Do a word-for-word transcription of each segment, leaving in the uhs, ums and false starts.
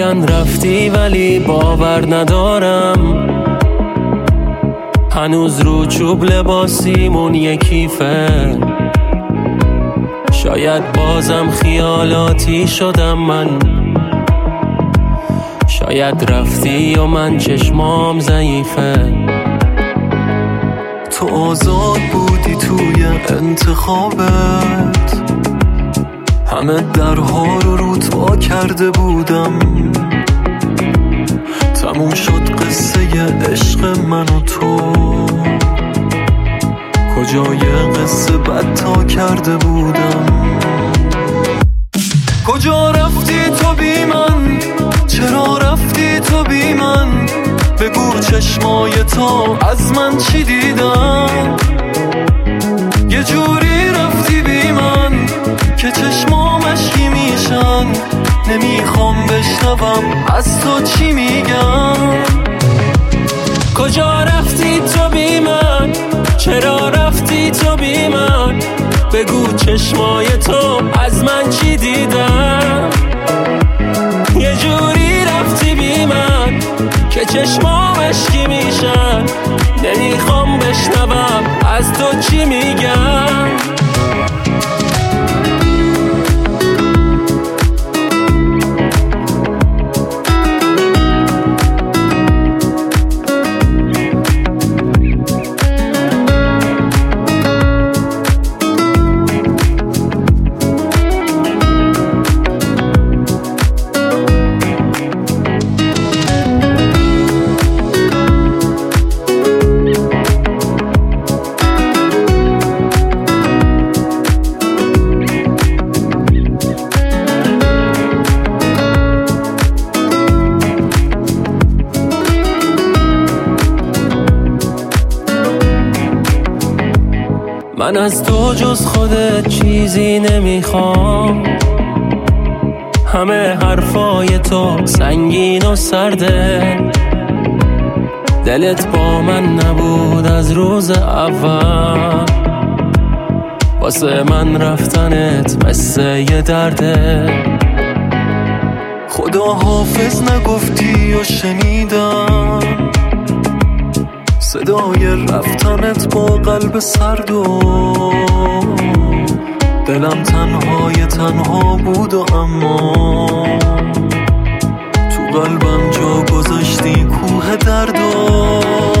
میگن رفتی ولی باور ندارم، هنوز رو چوب لباسیمون یکیفه. شاید بازم خیالاتی شدم من، شاید رفتی و من چشمام ضعیفه. تو آزاد بودی توی انتخابت، همه درها رو رود وا کرده بودم. تموم شد قصه عشق من و تو، کجای قصه بدتا کرده بودم. کجا رفتی تو بی من، چرا رفتی تو بی من؟ بگو چشمای تو از من چی دیدن؟ یه جوری رفتی بی من که چشمام اشکی میشن، نمیخوام بشنوم از تو چی میگم. کجا رفتی تو بی من، چرا رفتی تو بی من؟ بگو چشمای تو از من چی دیدن؟ یه جوری رفتی بی من که چشمام اشکی میشن، نمیخوام بشنوم از تو چی میگم. من از تو جز خودت چیزی نمیخوام، همه حرفای تو سنگین و سرده. دلت با من نبود از روز اول، واسه من رفتنت مثل یه درده. خدا حافظ نگفتی و شنیدم، صدای رفتنت با قلب سرد و دلم تنهای تنها بود. و اما تو قلبم جا گذاشتی کوه درد. و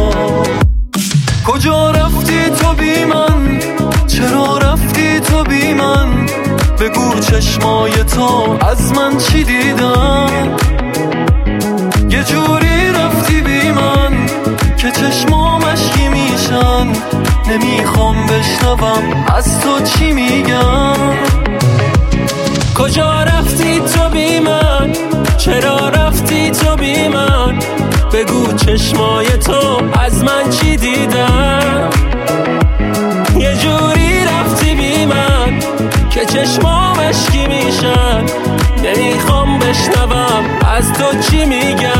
کجا رفتی تو بی من، چرا رفتی تو بی من؟ بگو چشمای تو از من چی دیدن؟ یه جوری رفتی بی من که چشمام اشکی میشن، نمیخوام بشنوم از تو چی میگم. کجا رفتی تو بی من، چرا رفتی تو بی من؟ بگو چشمای تو از من چی دیدن؟ یه جوری رفتی بی من که چشمام اشکی میشن، نمیخوام بشنوم از تو چی میگم.